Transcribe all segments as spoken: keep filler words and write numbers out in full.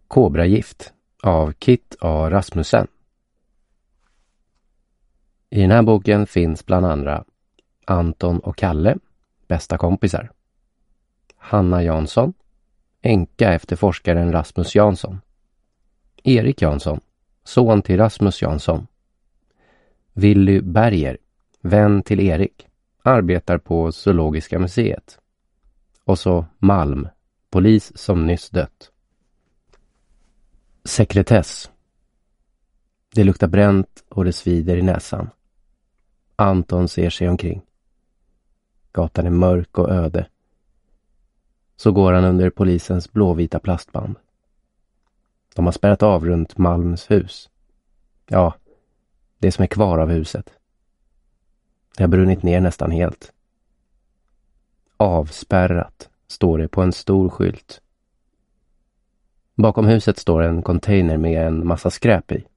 Kobragift av Kit A. Rasmussen. I den här boken finns bland andra Anton och Kalle, bästa kompisar. Hanna Jansson, änka efter forskaren Rasmus Jansson. Erik Jansson, son till Rasmus Jansson. Willy Berger, vän till Erik, arbetar på Zoologiska museet. Och så Malm, polis som nyss dött. Sekretess. Det luktar bränt och det svider i näsan. Anton ser sig omkring. Gatan är mörk och öde. Så går han under polisens blåvita plastband. De har spärrat av runt Malms hus. Ja, det som är kvar av huset. Det har brunnit ner nästan helt. Avspärrat står det på en stor skylt. Bakom huset står en container med en massa skräp i.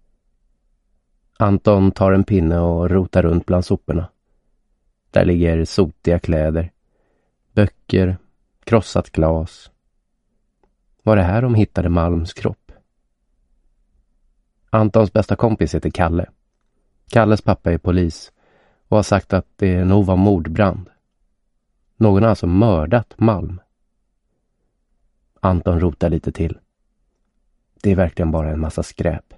Anton tar en pinne och rotar runt bland soporna. Där ligger sotiga kläder, böcker, krossat glas. Var det här de hittade Malms kropp? Antons bästa kompis heter Kalle. Kalles pappa är polis och har sagt att det nog var mordbrand. Någon har alltså mördat Malm. Anton rotar lite till. Det är verkligen bara en massa skräp.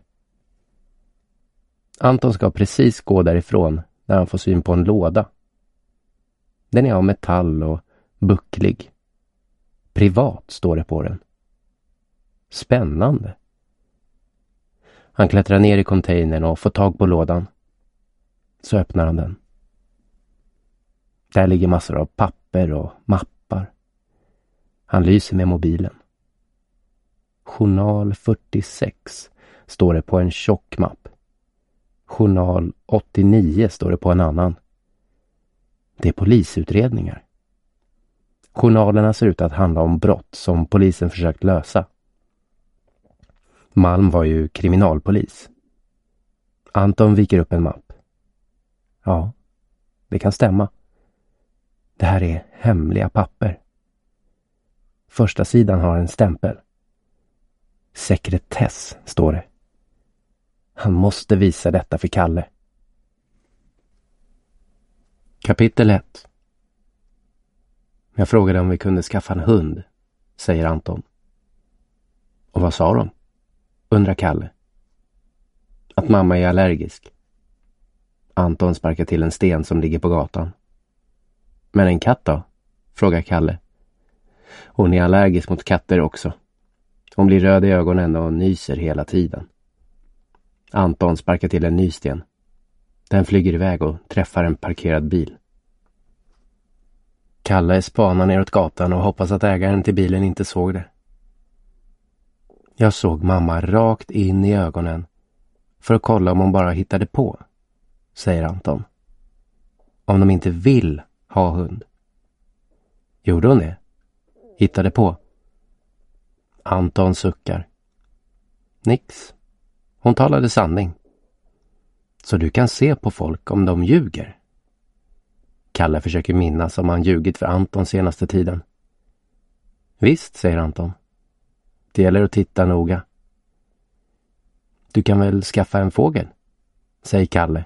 Anton ska precis gå därifrån när han får syn på en låda. Den är av metall och bucklig. Privat står det på den. Spännande. Han klättrar ner i containern och får tag på lådan. Så öppnar han den. Där ligger massor av papper och mappar. Han lyser med mobilen. Journal fyrtiosex står det på en tjock mapp. Journal åttionio står det på en annan. Det är polisutredningar. Journalerna ser ut att handla om brott som polisen försökt lösa. Malm var ju kriminalpolis. Anton viker upp en mapp. Ja, det kan stämma. Det här är hemliga papper. Första sidan har en stämpel. Sekretess står det. Han måste visa detta för Kalle. Kapitel ett. Jag frågade om vi kunde skaffa en hund, säger Anton. Och vad sa de? Undrar Kalle. Att mamma är allergisk. Anton sparkar till en sten som ligger på gatan. Men en katt då? Frågar Kalle. Hon är allergisk mot katter också. Hon blir röd i ögonen och nyser hela tiden. Anton sparkar till en ny sten. Den flyger iväg och träffar en parkerad bil. Kalle spanar neråt gatan och hoppas att ägaren till bilen inte såg det. Jag såg mamma rakt in i ögonen för att kolla om hon bara hittade på, säger Anton. Om de inte vill ha hund. Gjorde hon det? Hittade på? Anton suckar. Nix. Hon talade sanning. Så du kan se på folk om de ljuger. Kalle försöker minnas om han ljugit för Anton senaste tiden. Visst, säger Anton. Det gäller att titta noga. Du kan väl skaffa en fågel, säger Kalle.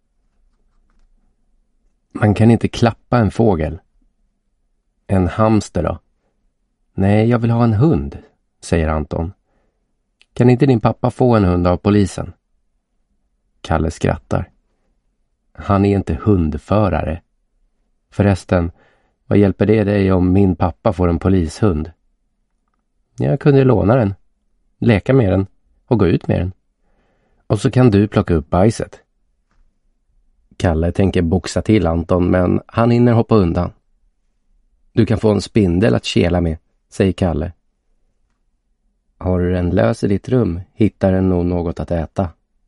Man kan inte klappa en fågel. En hamster då? Nej, jag vill ha en hund, säger Anton. Kan inte din pappa få en hund av polisen? Kalle skrattar. Han är inte hundförare. Förresten, vad hjälper det dig om min pappa får en polishund? Jag kunde låna den, leka med den och gå ut med den. Och så kan du plocka upp bajset. Kalle tänker boxa till Anton, men han hinner hoppa undan. Du kan få en spindel att kela med, säger Kalle. Har du en lös i ditt rum hittar den nog något att äta.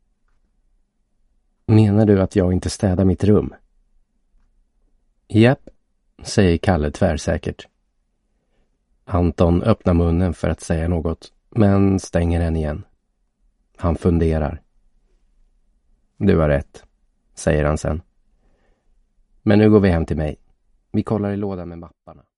Menar du att jag inte städar mitt rum? Japp, säger Kalle tvärsäkert. Anton öppnar munnen för att säga något, men stänger den igen. Han funderar. Du har rätt, säger han sen. Men nu går vi hem till mig. Vi kollar i lådan med mapparna.